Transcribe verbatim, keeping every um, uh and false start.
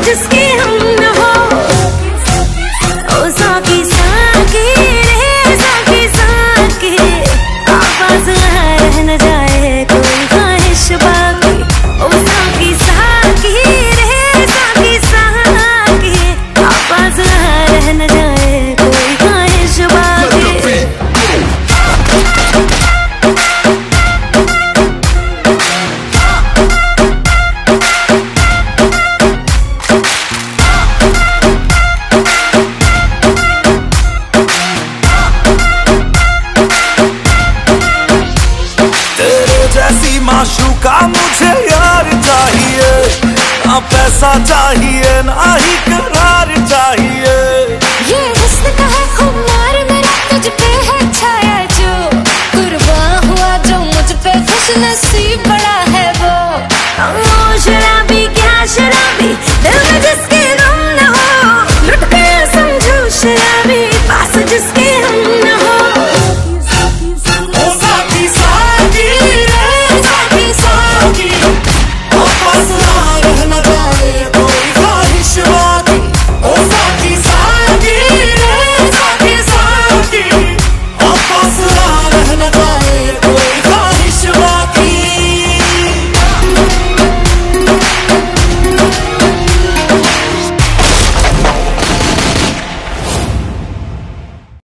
जिसके हम न हो। ओ साकी साकी रे साकी साकी, आवाज रह न जाए कोई ख्वाहिश बाकी। ओ साकी साकी रे साकी साकी, आवाज रह न जाए कोई ख्वाहिश बाकी। जैसी माशूका मुझे यार चाहिए, ना पैसा चाहिए ना ही करार चाहिए।